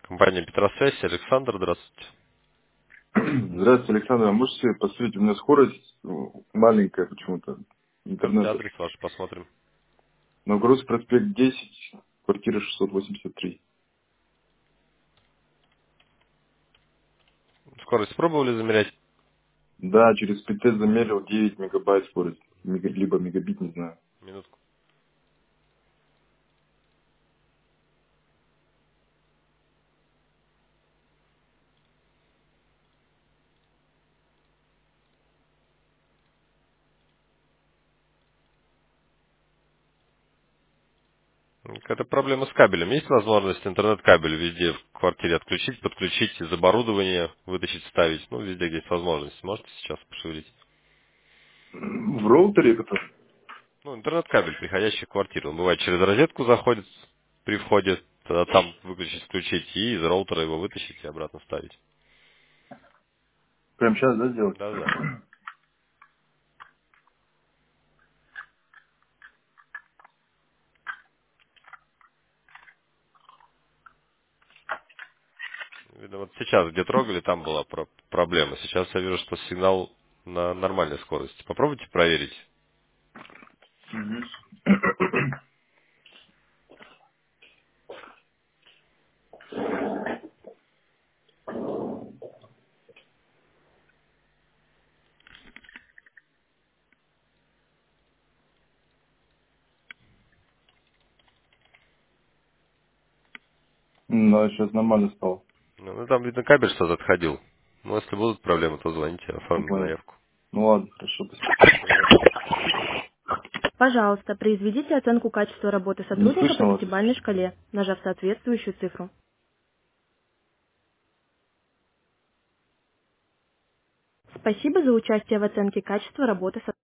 Компания Петросвязь, Александр, здравствуйте. Здравствуйте, Александр. А можете посмотреть, у меня скорость маленькая почему-то Давайте интернета. адрес ваш посмотрим. Новгородский проспект 10, квартира 683. Скорость пробовали замерять? Да, через ПТ замерил 9 мегабайт скорость. Либо мегабит, не знаю. Минутку. Какая-то проблема с кабелем. Есть возможность интернет-кабель везде в квартире отключить, подключить из оборудования, вытащить, ставить? Ну, везде, где есть возможность. Можете сейчас пошевелить? В роутере это? Ну, интернет-кабель, приходящий в квартиру. Он бывает через розетку заходит при входе, тогда там выключить, включить, и из роутера его вытащить и обратно ставить. Прям сейчас, да, сделать? Да-да. Видно, вот сейчас, где трогали, там была проблема. Сейчас я вижу, что сигнал на нормальной скорости. Попробуйте проверить. Да, сейчас нормально стало. Ну, там, видно, кабель что-то отходил. Ну, если будут проблемы, то звоните, Я оформим понял. заявку. Ну ладно, хорошо, спасибо. Пожалуйста. Пожалуйста, произведите оценку качества работы Не сотрудника по слышно вас? десятибалльной шкале, нажав соответствующую цифру. Спасибо за участие в оценке качества работы сотрудника.